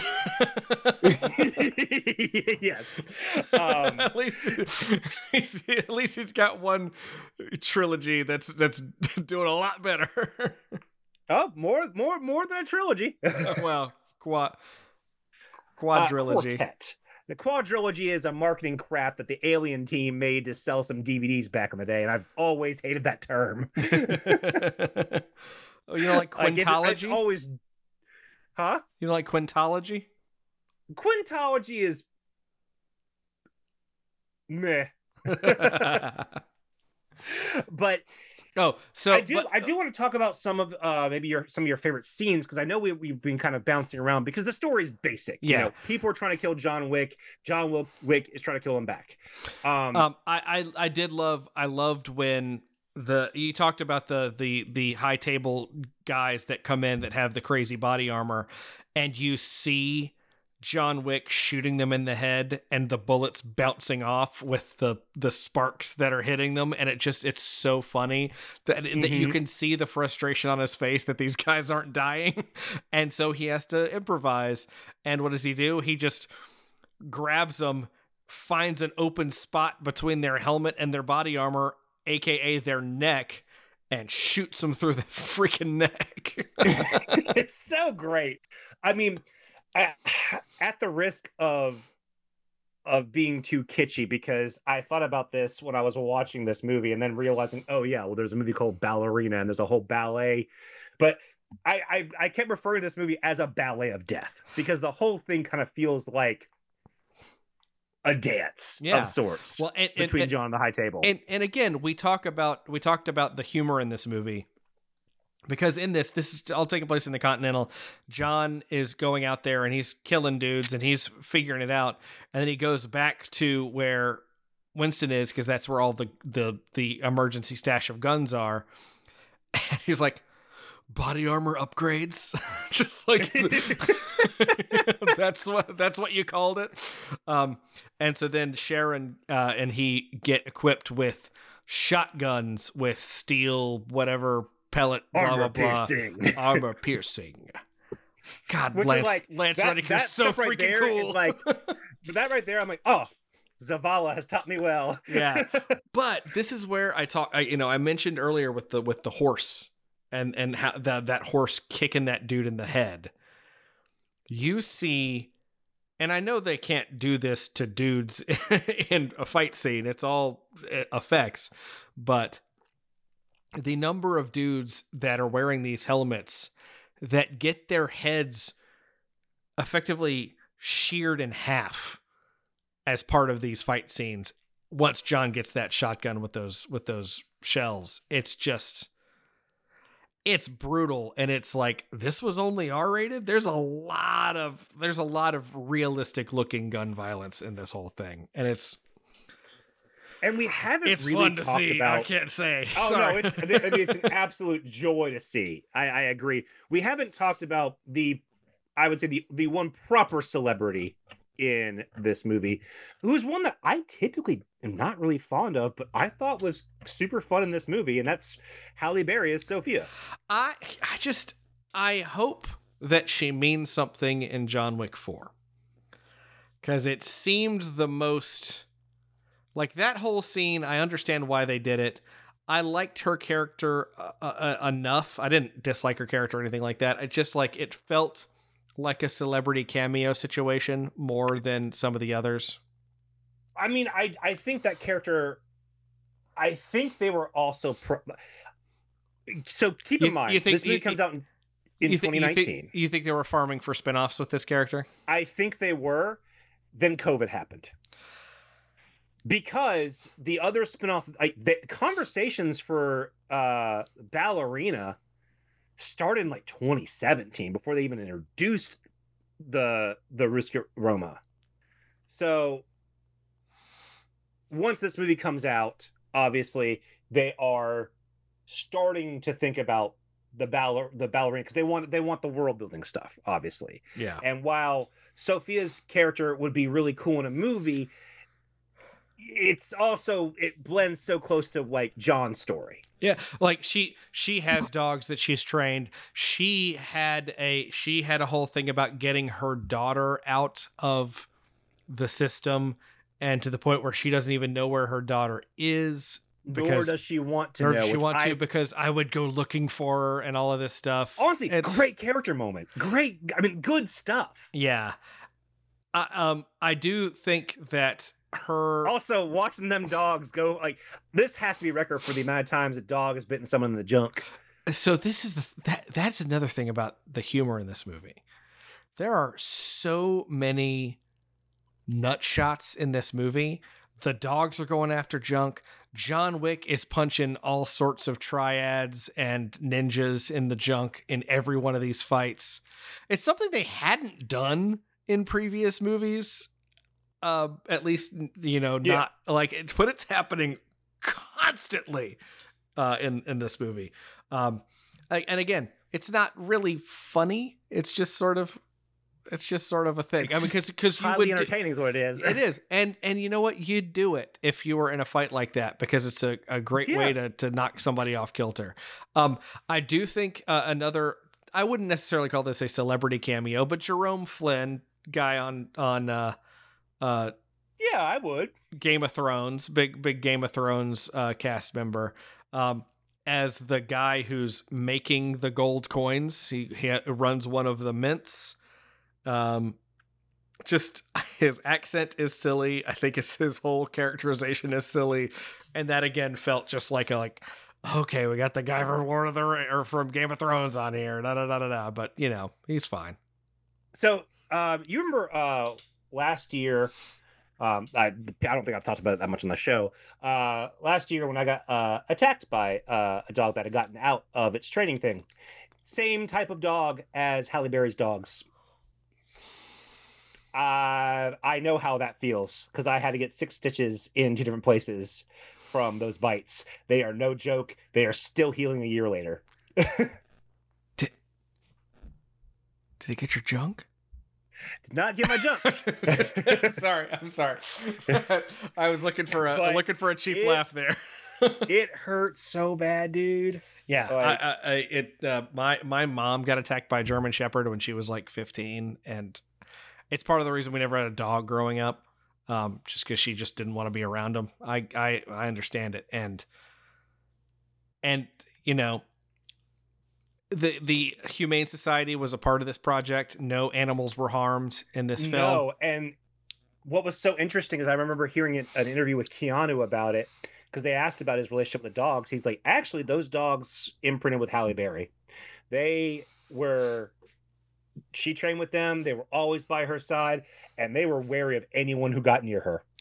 B: Yes. Um,
A: at least he's, at least he's got one trilogy that's that's doing a lot better.
B: oh, more more more than a trilogy.
A: Well, quad quadrilogy.
B: Uh, quartet. The quadrilogy is a marketing crap that the Alien team made to sell some D V Ds back in the day, and I've always hated that term.
A: Oh, you know, like quintology?
B: Like, always, huh?
A: You know, like quintology?
B: Quintology is meh. But
A: oh, so
B: I do
A: but,
B: I do want to talk about some of uh maybe your some of your favorite scenes, because I know we, we've been kind of bouncing around because the story's basic.
A: Yeah.
B: You know, people are trying to kill John Wick. John Wick is trying to kill him back. Um,
A: um I, I I did love I loved when the you talked about the the the high table guys that come in that have the crazy body armor, and you see John Wick shooting them in the head and the bullets bouncing off with the the sparks that are hitting them, and it just it's so funny that mm-hmm. that you can see the frustration on his face that these guys aren't dying, and so he has to improvise. And what does he do? He just grabs them, finds an open spot between their helmet and their body armor, aka their neck, and shoots them through the freaking neck.
B: It's so great. I mean, at the risk of of being too kitschy, because I thought about this when I was watching this movie and then realizing, oh yeah, well, there's a movie called Ballerina and there's a whole ballet, but I I, I kept referring to this movie as a ballet of death because the whole thing kind of feels like a dance
A: yeah.
B: of sorts
A: well, and,
B: between
A: and,
B: John and the high table.
A: And and again, we talk about we talked about the humor in this movie. Because in this, this is all taking place in the Continental. John is going out there and he's killing dudes and he's figuring it out. And then he goes back to where Winston is, because that's where all the, the, the emergency stash of guns are. And he's like, body armor upgrades. Just like that's what that's what you called it. Um, and so then Sharon uh, and he get equipped with shotguns with steel, whatever pellet, blah
B: Armor
A: blah
B: piercing.
A: blah, armor piercing. God,
B: Which
A: Lance,
B: is like
A: Lance
B: that,
A: Reddick,
B: that
A: so
B: stuff right
A: freaking
B: there
A: cool.
B: Is like, but that right there, I'm like, oh, Zavala has taught me well.
A: Yeah, but this is where I talk. I, you know, I mentioned earlier with the with the horse and and how the, that horse kicking that dude in the head. You see, and I know they can't do this to dudes in a fight scene. It's all effects, but the number of dudes that are wearing these helmets that get their heads effectively sheared in half as part of these fight scenes once John gets that shotgun with those with those shells, it's just it's brutal. And it's like, this was only R-rated. There's a lot of there's a lot of realistic looking gun violence in this whole thing, and it's
B: and we haven't
A: it's
B: really
A: fun to
B: talked
A: see.
B: about.
A: I can't say.
B: Oh
A: Sorry.
B: no, it's I mean, it's an absolute joy to see. I, I agree. We haven't talked about the, I would say the the one proper celebrity in this movie, who's one that I typically am not really fond of, but I thought was super fun in this movie, and that's Halle Berry as Sophia.
A: I I just I hope that she means something in John Wick four, because it seemed the most like that whole scene. I understand why they did it. I liked her character uh, uh, enough. I didn't dislike her character or anything like that. It just like it felt like a celebrity cameo situation more than some of the others.
B: I mean, I I think that character, I think they were also pro- so keep in
A: You-
B: mind
A: you think-
B: this movie
A: you-
B: comes out in, in
A: you, thi-
B: twenty
A: you,
B: nineteen.
A: think, you think they were farming for spinoffs with this character?
B: I think they were. Then COVID happened. Because the other spinoff, like the conversations for uh Ballerina started in like twenty seventeen before they even introduced the the Ruski Roma. So once this movie comes out, obviously they are starting to think about the baller the ballerina, because they want they want the world building stuff, obviously.
A: Yeah.
B: And while Sophia's character would be really cool in a movie, it's also it blends so close to like John's story.
A: Yeah, like she she has dogs that she's trained. She had a she had a whole thing about getting her daughter out of the system, and to the point where she doesn't even know where her daughter is.
B: Nor
A: Because
B: does she want to
A: nor
B: know.
A: does she
B: which
A: want
B: I-
A: to, because I would go looking for her and all of this stuff.
B: Honestly,
A: It's-
B: great character moment. Great, I mean, good stuff.
A: Yeah, I, um, I do think that her.
B: Also, watching them dogs go, like, this has to be a record for the amount of times a dog has bitten someone in the junk.
A: So this is the that that's another thing about the humor in this movie. There are so many nut shots in this movie. The dogs are going after junk. John Wick is punching all sorts of triads and ninjas in the junk in every one of these fights. It's something they hadn't done in previous movies. Uh, at least, you know,
B: Yeah.
A: not like it, but it's happening constantly uh, in, in this movie. Um, like, and again, it's not really funny. It's just sort of, it's just sort of a thing.
B: It's
A: I mean, because because you
B: Highly
A: would do-
B: entertaining is what it is.
A: it is, and and you know what, you'd do it if you were in a fight like that, because it's a, a great
B: Yeah.
A: way to to knock somebody off kilter. Um, I do think uh, another. I wouldn't necessarily call this a celebrity cameo, but Jerome Flynn, guy on on uh, uh,
B: Yeah, I would.
A: Game of Thrones, big big Game of Thrones uh, cast member, um, as the guy who's making the gold coins. He he runs one of the mints. Um, just his accent is silly. I think his his whole characterization is silly, and that again felt just like a like. Okay, we got the guy from Lord of the Ring, or from Game of Thrones on here. Da da da da da. But you know, he's fine.
B: So, um, you remember uh, last year? Um, I I don't think I've talked about it that much on the show. Uh, last year when I got uh, attacked by uh, a dog that had gotten out of its training thing, same type of dog as Halle Berry's dogs. Uh, I know how that feels because I had to get six stitches in two different places from those bites. They are no joke. They are still healing a year later.
A: Did he get your junk?
B: Did not get my junk.
A: I'm sorry. I'm sorry. I was looking for a
B: But
A: looking for a cheap
B: it-
A: laugh there.
B: It hurts so bad, dude.
A: Yeah,
B: Like,
A: I, I, I it uh, my my mom got attacked by a German Shepherd when she was like fifteen, and it's part of the reason we never had a dog growing up, um, just because she just didn't want to be around them. I, I I understand it, and and you know the the Humane Society was a part of this project. No animals were harmed in this film.
B: no. And what was so interesting is I remember hearing an interview with Keanu about it because they asked about his relationship with dogs. He's like, actually, those dogs imprinted with Halle Berry. They were, she trained with them. They were always by her side, and they were wary of anyone who got near her.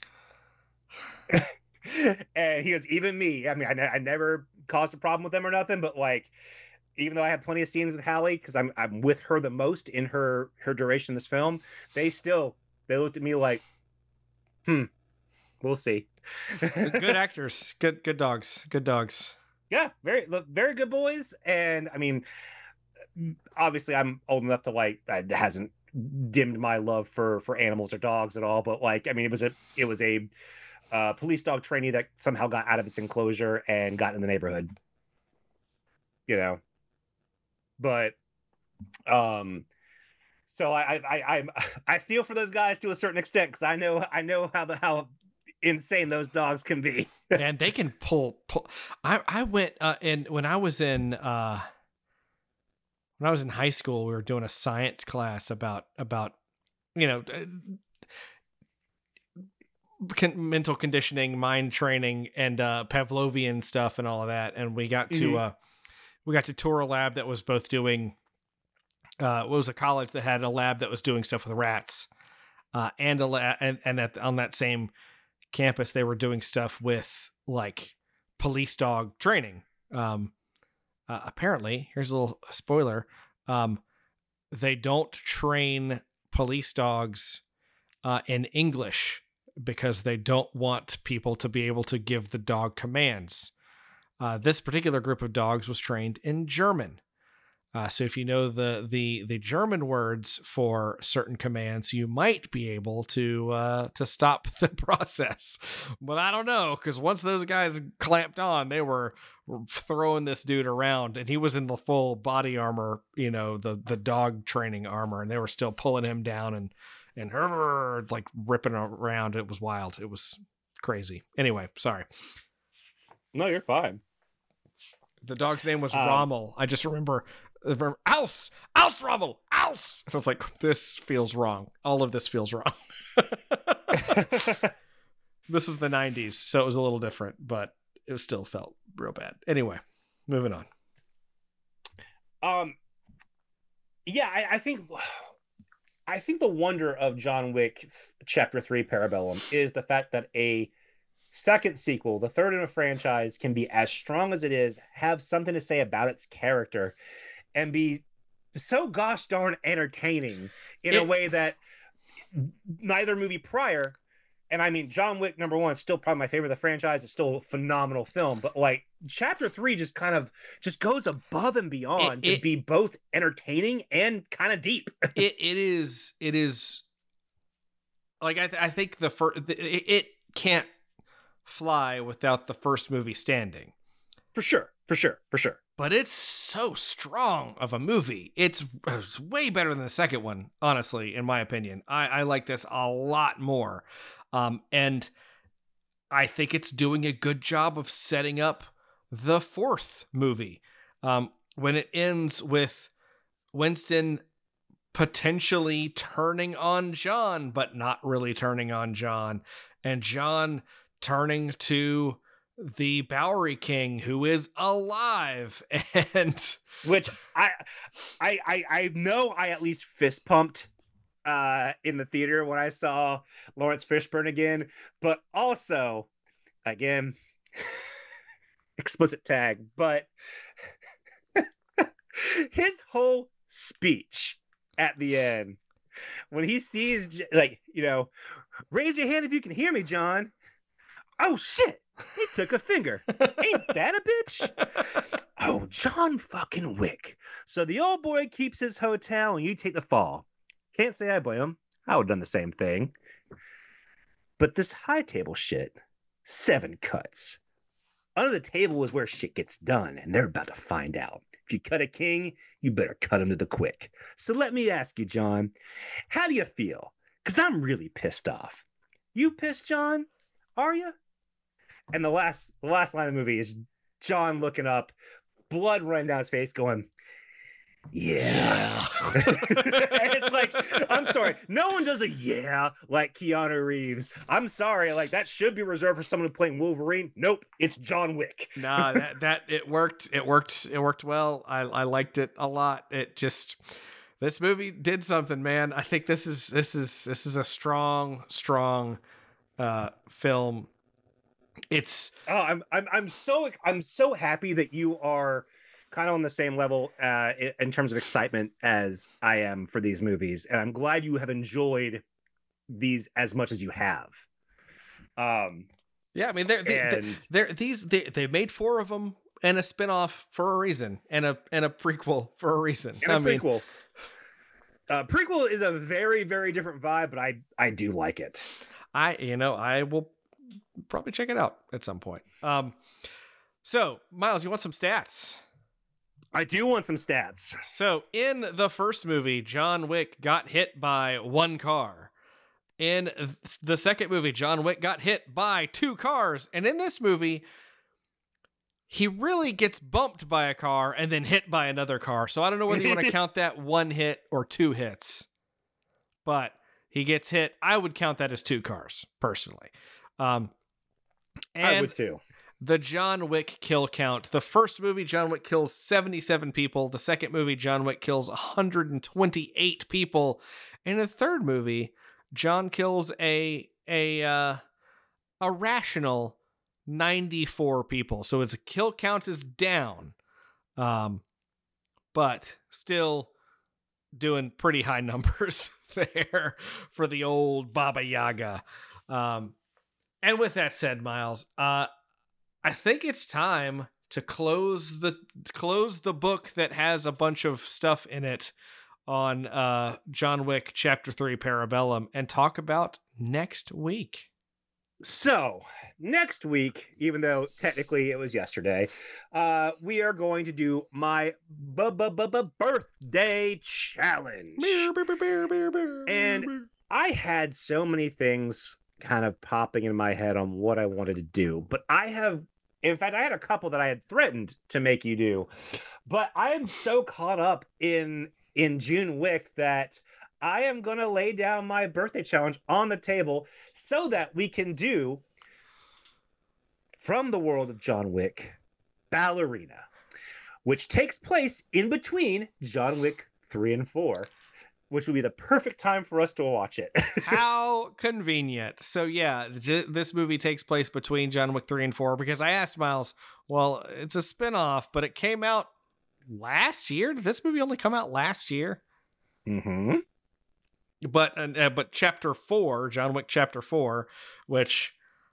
B: And he goes, even me. I mean, I, I never caused a problem with them or nothing, but like, even though I have plenty of scenes with Halle because I'm I'm with her the most in her her duration in this film, they still they looked at me like, hmm, we'll see.
A: Good actors, good good dogs, good dogs.
B: Yeah, very very good boys. And I mean, obviously, I'm old enough to like it hasn't dimmed my love for for animals or dogs at all. But like, I mean, it was a it was a uh, police dog trainee that somehow got out of its enclosure and got in the neighborhood. You know, but um. So I I I I feel for those guys to a certain extent because I know I know how the how insane those dogs can be.
A: And they can pull pull. I I went uh, and when I was in uh when I was in high school, we were doing a science class about about you know con- mental conditioning, mind training, and uh, Pavlovian stuff and all of that. And we got to mm-hmm. uh we got to tour a lab that was both doing. Uh, it was a college that had a lab that was doing stuff with rats, uh, and a la- and and at, on that same campus they were doing stuff with like police dog training. Um, uh, apparently, here's a little spoiler: um, they don't train police dogs uh, in English because they don't want people to be able to give the dog commands. Uh, this particular group of dogs was trained in German. Uh, so if you know the the the German words for certain commands, you might be able to uh, to stop the process. But I don't know, because once those guys clamped on, they were, were throwing this dude around, and he was in the full body armor, you know, the the dog training armor, and they were still pulling him down and and her like ripping around. It was wild. It was crazy. Anyway, sorry.
B: No, you're fine.
A: The dog's name was um, Rommel. I just remember. Aus! Aus, Rommel! Aus! I was like, this feels wrong. All of this feels wrong. This is the nineties, so it was a little different, but it still felt real bad. Anyway, moving on.
B: Um, yeah, I, I think, I think the wonder of John Wick Chapter Three Parabellum is the fact that a second sequel, the third in a franchise, can be as strong as it is, have something to say about its character, and be so gosh darn entertaining in it, a way that neither movie prior, and I mean, John Wick number one is still probably my favorite of the franchise. It's still a phenomenal film, but like Chapter Three just kind of just goes above and beyond it, to it, be both entertaining and kind of deep.
A: it it is it is like I th- I think the first it, it can't fly without the first movie standing.
B: For sure, for sure, for sure.
A: But it's so strong of a movie. It's, it's way better than the second one, honestly, in my opinion. I, I like this a lot more. Um, and I think it's doing a good job of setting up the fourth movie. Um, when it ends with Winston potentially turning on John, but not really turning on John. And John turning to the Bowery King, who is alive, and
B: which I, I, I, I know I at least fist pumped uh, in the theater when I saw Lawrence Fishburne again, but also, again, explicit tag, but his whole speech at the end when he sees, like, you know, raise your hand if you can hear me, John. Oh shit. He took a finger. Ain't that a bitch? Oh, John fucking Wick. So the old boy keeps his hotel and you take the fall. Can't say I blame him. I would have done the same thing. But this high table shit, seven cuts. under the table is where shit gets done, and they're about to find out. If you cut a king, you better cut him to the quick. So let me ask you, John, how do you feel? Because I'm really pissed off. You pissed, John? Are you? And the last, the last line of the movie is John looking up, blood running down his face, going, yeah. yeah. It's like, I'm sorry. No one does a yeah like Keanu Reeves. I'm sorry. Like, that should be reserved for someone playing Wolverine. Nope. It's John Wick.
A: Nah, that, that, it worked. It worked. It worked well. I, I liked it a lot. It just, this movie did something, man. I think this is, this is, this is a strong, strong, uh, film. It's,
B: oh, I'm, I'm, I'm so, I'm so happy that you are kind of on the same level uh, in terms of excitement as I am for these movies. And I'm glad you have enjoyed these as much as you have. Um,
A: yeah, I mean, they're, they,
B: and...
A: they're, these, they, they made four of them and a spinoff for a reason, and a, and a prequel for a reason.
B: And
A: I
B: a
A: mean,
B: prequel. Uh, prequel is a very, very different vibe, but I, I do like it.
A: I, you know, I will probably check it out at some point. Um, so Miles, you want some stats?
B: I do want some stats.
A: So in the first movie, John Wick got hit by one car. In the second movie, John Wick got hit by two cars. And in this movie, he really gets bumped by a car and then hit by another car. So I don't know whether you want to count that one hit or two hits. But he gets hit. I would count that as two cars, personally. Um, and
B: I would too.
A: The John Wick kill count. The first movie, John Wick kills seventy-seven people. The second movie, John Wick kills one hundred twenty-eight people. In the third movie, John kills a a uh, a rational ninety-four people. So his kill count is down, um, but still doing pretty high numbers there for the old Baba Yaga. Um, and with that said, Miles, uh, I think it's time to close the close the book that has a bunch of stuff in it on uh, John Wick Chapter three Parabellum and talk about next week.
B: So next week, even though technically it was yesterday, uh, we are going to do my birthday challenge. And I had so many things kind of popping in my head on what I wanted to do, but I have, in fact, I had a couple that I had threatened to make you do, but I am so caught up in in June Wick that I am going to lay down my birthday challenge on the table so that we can do, from the world of John Wick, Ballerina, which takes place in between John Wick three and four. Which would be the perfect time for us to watch it.
A: How convenient. So yeah, j- this movie takes place between John Wick three and four because I asked Miles, well, it's a spinoff, but it came out last year. Did this movie only come out last year?
B: Mm-hmm.
A: But, uh, but chapter four, John Wick chapter four, which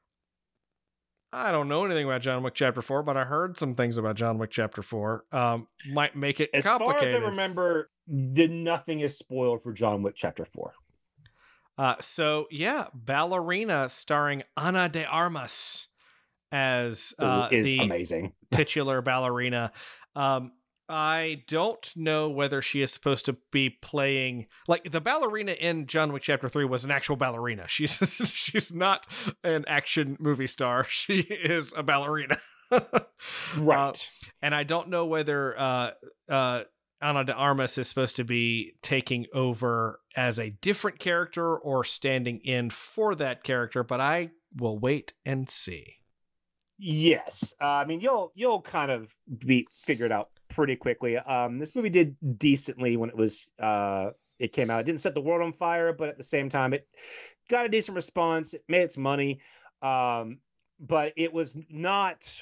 A: I don't know anything about John Wick chapter four, but I heard some things about John Wick chapter four, um, might make it
B: as
A: complicated.
B: As far as I remember, the, nothing is spoiled for John Wick chapter four.
A: Uh, so yeah, Ballerina starring Ana de Armas as uh,
B: is
A: the
B: amazing
A: titular ballerina. Um, I don't know whether she is supposed to be playing, like, the ballerina in John Wick Chapter three was an actual ballerina. She's she's not an action movie star. She is a ballerina.
B: Right.
A: Uh, and I don't know whether uh, uh, Ana de Armas is supposed to be taking over as a different character or standing in for that character, but I will wait and see.
B: Yes. Uh, I mean, you'll you'll kind of be figured out pretty quickly. Um, this movie did decently when it was uh, it came out. It didn't set the world on fire, but at the same time, it got a decent response. It made its money, um, but it was not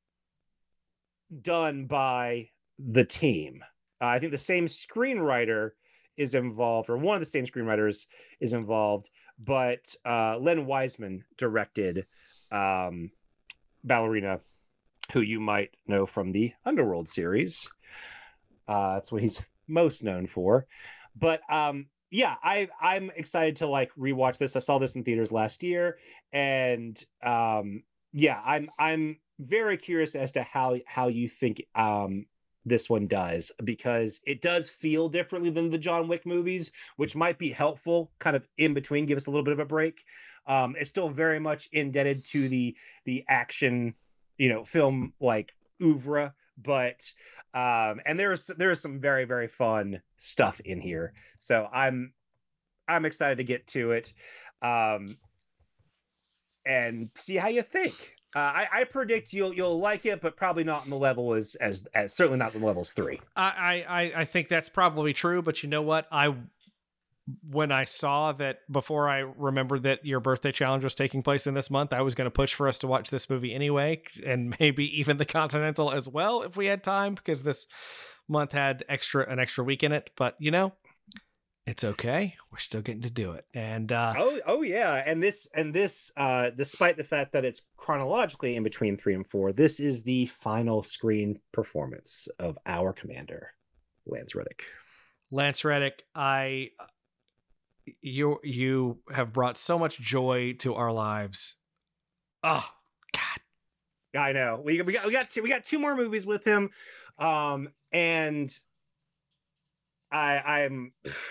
B: done by the team. Uh, I think the same screenwriter is involved, or one of the same screenwriters is involved, but uh, Len Wiseman directed um, Ballerina, who you might know from the Underworld series. Uh, that's what he's most known for. But um, yeah, I, I'm excited to like rewatch this. I saw this in theaters last year, and um, yeah, I'm I'm very curious as to how how you think um this one does, because it does feel differently than the John Wick movies, which might be helpful kind of in between, give us a little bit of a break. Um, it's still very much indebted to the the action, you know, film like oeuvre, but um, and there's there's some very very fun stuff in here. So I'm I'm excited to get to it, um, and see how you think. Uh, I, I predict you'll you'll like it, but probably not on the level as as, as certainly not on the levels three.
A: I, I I think that's probably true, but you know what? I when I saw that, before I remembered that your birthday challenge was taking place in this month, I was going to push for us to watch this movie anyway, and maybe even the Continental as well if we had time, because this month had extra an extra week in it. But you know, it's okay. We're still getting to do it. And uh,
B: oh, oh yeah. And this, and this, uh, despite the fact that it's chronologically in between three and four, this is the final screen performance of our commander, Lance Reddick.
A: Lance Reddick, I, you, you have brought so much joy to our lives. Oh God.
B: I know. We we got we got two, we got two more movies with him, um, and I I'm.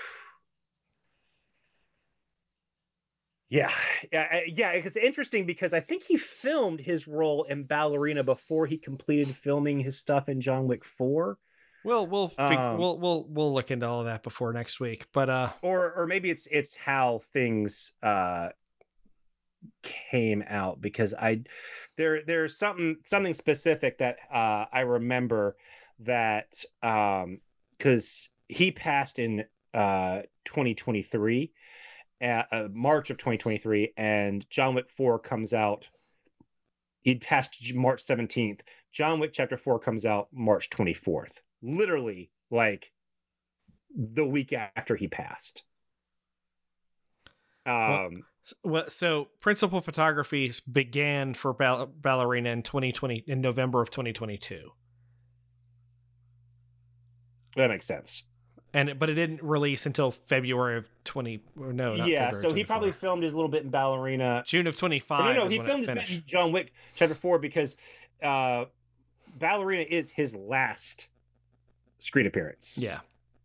B: Yeah, yeah, yeah. It's interesting because I think he filmed his role in Ballerina before he completed filming his stuff in John Wick four.
A: We'll we'll um, we'll we'll we'll look into all of that before next week. But uh,
B: or or maybe it's it's how things uh came out, because I there there's something something specific that uh I remember that um because he passed in uh twenty twenty-three. Uh, March of twenty twenty-three, and John Wick four comes out. He passed March seventeenth. John Wick Chapter four comes out March twenty-fourth. Literally, like the week after he passed. Um.
A: Well, so principal photography began for Ball- Ballerina in twenty twenty in November of twenty twenty-two.
B: That makes sense.
A: And but it didn't release until February of twenty. No, not
B: yeah.
A: February
B: So he probably filmed his little bit in Ballerina.
A: June of twenty-five.
B: No, no, he filmed his bit in John Wick Chapter four because uh, Ballerina is his last screen appearance.
A: Yeah.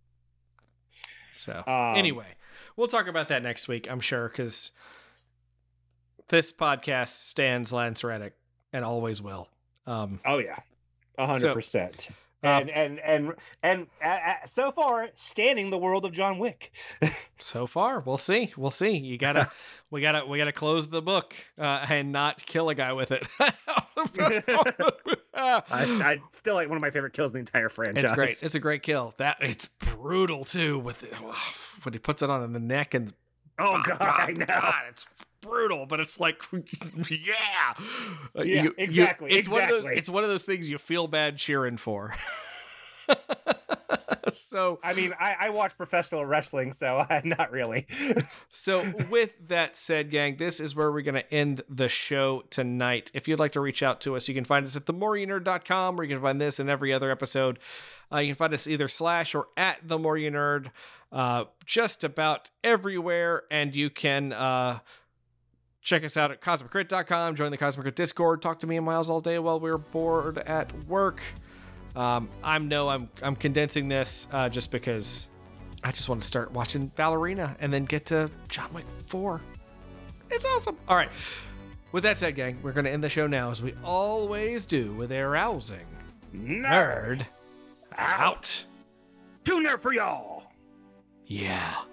A: So
B: um,
A: anyway, we'll talk about that next week, I'm sure, because this podcast stands Lance Reddick and always will. Um,
B: oh yeah, a hundred percent.
A: Uh,
B: and and and and uh, so far standing the world of John Wick.
A: So far, we'll see. We'll see. You gotta, we gotta, we gotta close the book uh, and not kill a guy with it.
B: I, I still like one of my favorite kills in the entire franchise.
A: It's great. It's a great kill. That it's brutal too. With the, when he puts it on in the neck and
B: oh, oh god, god, I know. God,
A: it's brutal, but it's like, yeah,
B: yeah, you, exactly.
A: You, it's
B: exactly.
A: one of those. It's one of those things you feel bad cheering for. So
B: I mean, I, I watch professional wrestling, so I'm not really.
A: So with that said, gang, this is where we're going to end the show tonight. If you'd like to reach out to us, you can find us at the more you nerd dot com, where you can find this and every other episode. Uh, you can find us either slash or at the more you nerd, uh, just about everywhere. And you can uh, check us out at cosmic crit dot com, join the Cosmic Crit Discord, talk to me and Miles all day while we're bored at work. Um, I'm no, I'm I'm condensing this uh, just because I just want to start watching Ballerina and then get to John Wick four. It's awesome. All right. With that said, gang, we're going to end the show now, as we always do, with a rousing nerd, nerd out.
B: Too nerd for y'all.
A: Yeah.